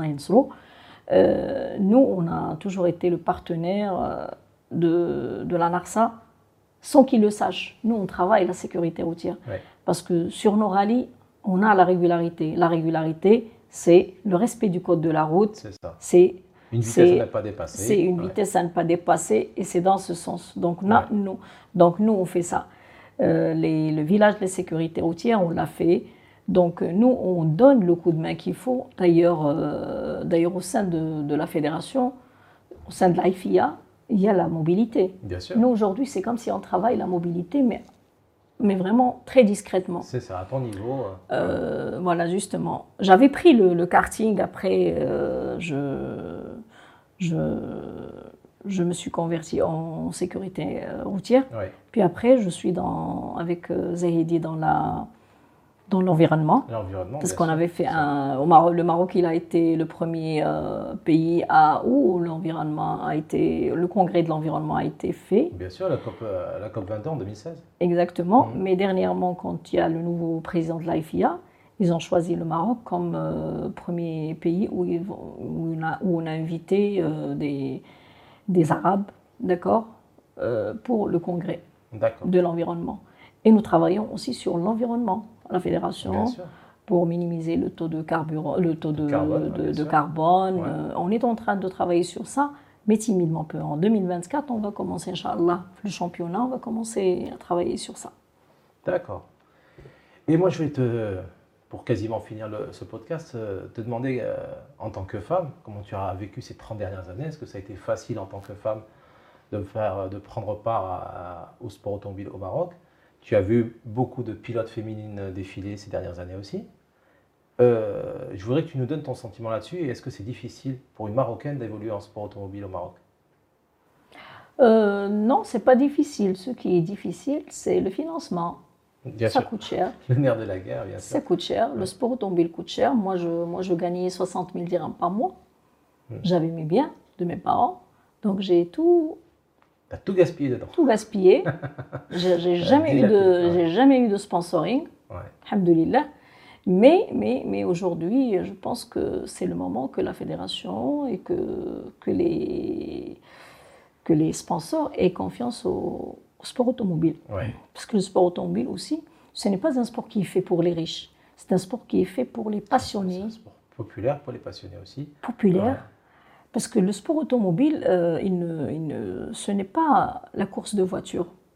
Euh, nous, on a toujours été le partenaire de, de la NARSA sans qu'ils le sachent. Nous, on travaille la sécurité routière. Ouais. Parce que sur nos rallyes, on a la régularité. La régularité, c'est le respect du code de la route. C'est ça. C'est une vitesse à ne pas dépasser. C'est une ouais. vitesse à ne pas dépasser et c'est dans ce sens. Donc, ouais. nous, donc nous, on fait ça. Euh, les, le village de la sécurité routière, on l'a fait. Donc nous, on donne le coup de main qu'il faut. D'ailleurs, euh, d'ailleurs au sein de, de la fédération, au sein de l'I F I A, il y a la mobilité. Bien sûr. Nous, aujourd'hui, c'est comme si on travaille la mobilité, mais, mais vraiment très discrètement. C'est ça, à ton niveau. Euh, ouais. Voilà, justement. J'avais pris le, le karting, après, euh, je, je, je me suis convertie en sécurité routière. Ouais. Puis après, je suis dans, avec euh, Zahidi dans la... dans l'environnement, parce qu'on avait fait un, au Maroc, le Maroc, il a été le premier euh, pays à, où l'environnement a été, le congrès de l'environnement a été fait. Bien sûr, la COP, euh, la COP vingt en deux mille seize. Exactement, mmh. mais dernièrement, quand il y a le nouveau président de l'I F I A, ils ont choisi le Maroc comme euh, premier pays où, ils, où, on, a, où on a invité euh, des, des Arabes, d'accord, euh, pour le congrès de l'environnement. Et nous travaillons aussi sur l'environnement. La fédération, pour minimiser le taux de carburant, le taux de, de carbone. De, de carbone. Ouais. Euh, on est en train de travailler sur ça, mais timidement peu. En deux mille vingt-quatre, on va commencer, Inch'Allah, le championnat, on va commencer à travailler sur ça. D'accord. Et moi, je vais te, pour quasiment finir le, ce podcast, te demander, euh, en tant que femme, comment tu as vécu ces trente dernières années? Est-ce que ça a été facile en tant que femme de, faire, de prendre part à, à, au sport automobile au Maroc? Tu as vu beaucoup de pilotes féminines défiler ces dernières années aussi. Euh, je voudrais que tu nous donnes ton sentiment là-dessus. Et est-ce que c'est difficile pour une Marocaine d'évoluer en sport automobile au Maroc? euh, Non, c'est pas difficile. Ce qui est difficile, c'est le financement. Bien ça sûr. coûte cher. Le nerf de la guerre, bien sûr. Ça coûte cher. Le sport automobile coûte cher. Moi, je, moi, je gagnais soixante mille dirhams par mois. Hmm. J'avais mes biens de mes parents. Donc, j'ai tout... Tu as tout gaspillé dedans. Tout gaspillé. J'ai jamais, eu de, ouais. j'ai jamais eu de sponsoring. Ouais. Alhamdoulilah. Mais, mais, mais aujourd'hui, je pense que c'est le moment que la fédération et que, que, les, que les sponsors aient confiance au, au sport automobile. Ouais. Parce que le sport automobile aussi, ce n'est pas un sport qui est fait pour les riches. C'est un sport qui est fait pour les passionnés. C'est un sport populaire pour les passionnés aussi. Populaire. Ouais. Parce que le sport automobile, euh, il ne, il ne, ce n'est pas la course de voiture.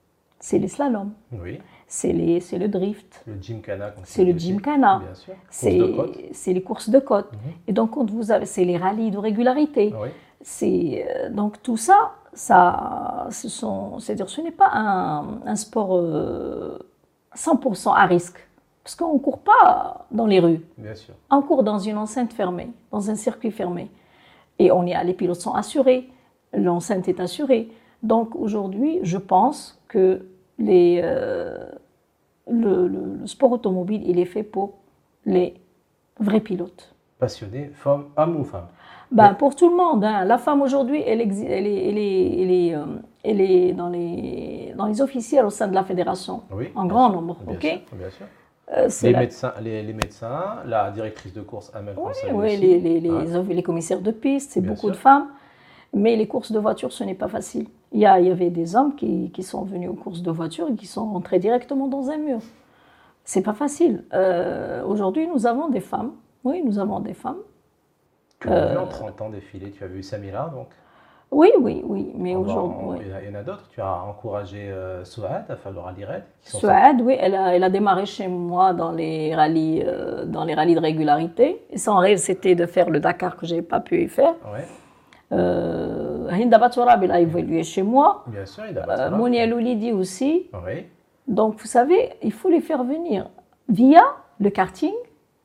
c'est les slaloms, Oui. c'est, les, c'est le drift, Le gymkhana. c'est le gymkhana, Bien sûr. c'est, Course de côte. c'est les courses de côte. Mhm. Et donc, quand vous avez, c'est les rallyes de régularité. Oui. C'est, euh, donc, tout ça, ça ce, sont, c'est-à-dire, ce n'est pas un, un sport euh, cent pour cent à risque. Parce qu'on ne court pas dans les rues. Bien sûr. On court dans une enceinte fermée, dans un circuit fermé. Et on y a, les pilotes sont assurés, l'enceinte est assurée. Donc aujourd'hui, je pense que les, euh, le, le, le sport automobile, il est fait pour les vrais pilotes. Passionné, femme, homme ou femme? Ben, Mais- pour tout le monde. Hein. La femme aujourd'hui, elle, exi- elle, est, elle, est, elle, est, euh, elle est dans les, dans les officiels au sein de la fédération, Oui. en bien grand sûr. nombre. Bien ok sûr. Bien sûr. Euh, c'est Les la- médecins, les, les médecins, la directrice de course, Amel Oui, Conseil oui, aussi. les, les, les, Ouais. les commissaires de piste, c'est Bien beaucoup sûr. de femmes. Mais les courses de voiture, ce n'est pas facile. Il y, a, il y avait des hommes qui, qui sont venus aux courses de voiture et qui sont rentrés directement dans un mur. C'est pas facile. Euh, aujourd'hui, nous avons des femmes. Oui, nous avons des femmes. Tu as vu en trente ans défiler, tu as vu Samira, donc. Oui, oui, oui. Mais On va- aujourd'hui, on- oui. il y en a- il y en a d'autres. Tu as encouragé euh, Souad à faire le rallye raid. qui sont Souad, oui, elle a, elle a démarré chez moi dans les rallyes, euh, dans les rallyes de régularité. Et son rêve, c'était de faire le Dakar que je n'ai pas pu y faire. sortis- Ouais, Euh, Hinda Batourab, elle a évolué chez moi. bien sûr, il a Euh, Mounia Loulidi aussi. Oui, Donc, vous savez, il faut les faire venir via le karting,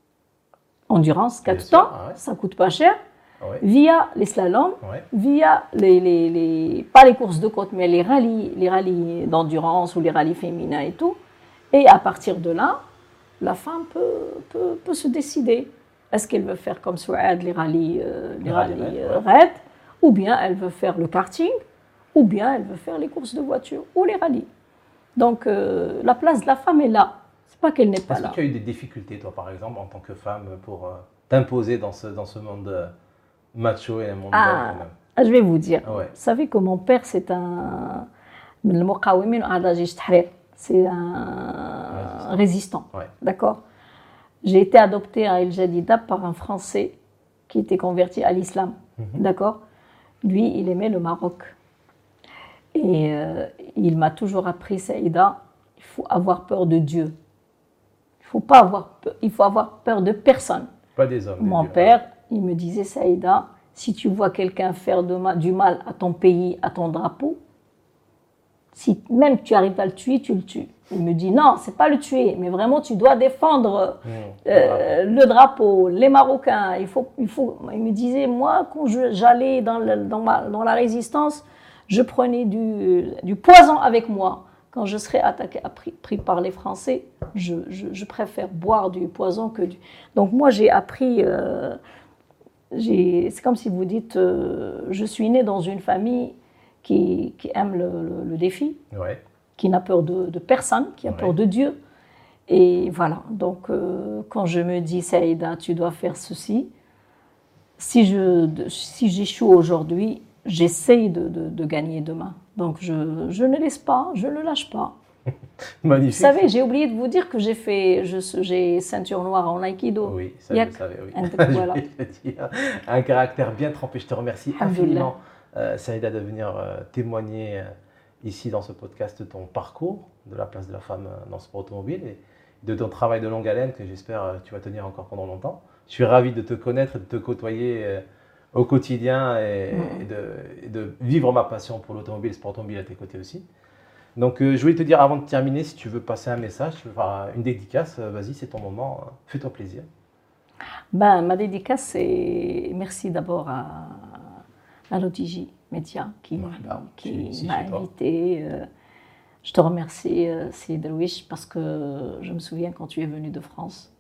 endurance, Bien quatre sûr, temps, ah ouais. ça coûte pas cher, oui, via les slaloms, oui. via les, les, les- pas les courses de côte, mais les rallyes, les rallyes d'endurance ou les rallyes féminins et tout. Et à partir de là, la femme peut, peut, peut se décider. Est-ce qu'elle veut faire comme Souad, les rallyes, euh, les Les rallyes rallyes raid, euh, ouais. raid, ou bien elle veut faire le karting, ou bien elle veut faire les courses de voiture ou les rallyes. Donc euh, la place de la femme est là. C'est pas qu'elle n'est pas Est-ce là. que tu as eu des difficultés, toi, par exemple, en tant que femme, pour euh, t'imposer dans ce, dans ce monde euh, macho et un monde Ah, d'hommes, quand même? ah, je vais vous dire. Ah ouais. Vous savez que mon père, c'est un. من المقاومين وأعضاء جيش التحرير. C'est un résistant. Ouais. D'accord. J'ai été adoptée à El Jadida par un Français qui était converti à l'islam. Mhm. D'accord. Lui, il aimait le Maroc. Et euh, il m'a toujours appris, Saïda, il faut avoir peur de Dieu. Il faut pas avoir peur, il faut avoir peur de personne. Pas des hommes. des Mon dieux. père, il me disait, Saïda, si tu vois quelqu'un faire de ma- du mal à ton pays, à ton drapeau, si même tu arrives à le tuer, tu le tues. Il me dit, non, c'est pas le tuer, mais vraiment, tu dois défendre Mmh. euh, le drapeau, les Marocains. Il faut, il faut. Il me disait, moi, quand je- j'allais dans, le- dans, ma- dans la résistance, je prenais du, du poison avec moi. Quand je serais attaqué, pris, pris par les Français, je, je, je préfère boire du poison que du. Donc moi, j'ai appris. euh, j'ai- c'est comme si vous dites, euh, je suis née dans une famille qui, qui aime le, le- le défi, Ouais. qui n'a peur de, de personne, qui a Ouais. peur de Dieu. Et voilà, donc euh, quand je me dis, Saïda, tu dois faire ceci, si, je, de- si j'échoue aujourd'hui, j'essaye de, de- de gagner demain. Donc je, je ne laisse pas, je ne lâche pas. Magnifique. Vous savez, j'ai oublié de vous dire que j'ai fait, je- j'ai ceinture noire en Aïkido. Oui, ça Yak. je le savais, oui. And- Je voilà. vais le dire. Un caractère bien trempé. Je te remercie Alhamdoulilah. infiniment, euh, Saïda, de venir euh, témoigner euh, ici dans ce podcast de ton parcours, de la place de la femme euh, dans le sport automobile et de ton travail de longue haleine que j'espère euh, tu vas tenir encore pendant longtemps. Je suis ravi de te connaître et de te côtoyer euh, au quotidien et, Mhm. et de, et de vivre ma passion pour l'automobile, le sport automobile à tes côtés aussi. Donc, euh, je voulais te dire avant de terminer, si tu veux passer un message, tu veux faire euh, une dédicace, euh, vas-y, c'est ton moment, euh, fais-toi plaisir. Ben, ma dédicace, c'est merci d'abord à, à l'O T J Média qui, Voilà, je suis qui ici m'a chez toi. invité. Euh, je te remercie, euh, Seyed Darwish, parce que je me souviens quand tu es venu de France,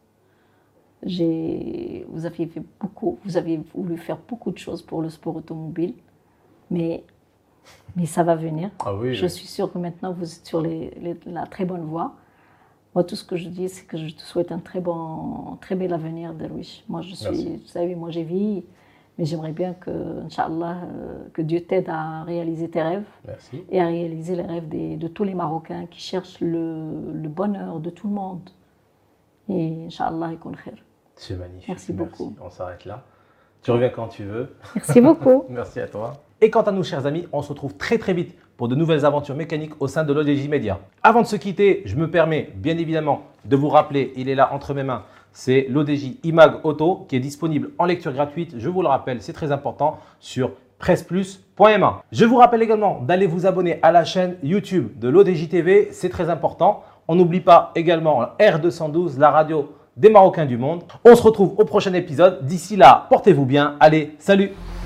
j'ai, vous aviez fait beaucoup, vous avez voulu faire beaucoup de choses pour le sport automobile, mais, mais ça va venir. Ah oui, Je oui. suis sûre que maintenant vous êtes sur les- les- la très bonne voie. Moi, tout ce que je dis, c'est que je te souhaite un très bon, très bel avenir, Darwish. Moi, je suis, Merci. vous savez, moi j'ai vie, mais j'aimerais bien que, Inch'Allah, euh, que Dieu t'aide à réaliser tes rêves Merci. et à réaliser les rêves des- de tous les Marocains qui cherchent le, le bonheur de tout le monde. Et Inch'Allah, يكون خير. C'est magnifique. Merci beaucoup. On s'arrête là. Tu reviens quand tu veux. Merci beaucoup. Merci à toi. Et quant à nous, chers amis, on se retrouve très très vite pour de nouvelles aventures mécaniques au sein de l'O D J Media. Avant de se quitter, je me permets bien évidemment de vous rappeler, il est là entre mes mains, c'est l'O D J Imag Auto qui est disponible en lecture gratuite. Je vous le rappelle, c'est très important sur presse plus point m a. Je vous rappelle également d'aller vous abonner à la chaîne YouTube de l'O D J T V, c'est très important. On n'oublie pas également R deux cent douze, la radio des Marocains du monde. On se retrouve au prochain épisode. D'ici là, portez-vous bien. Allez, salut!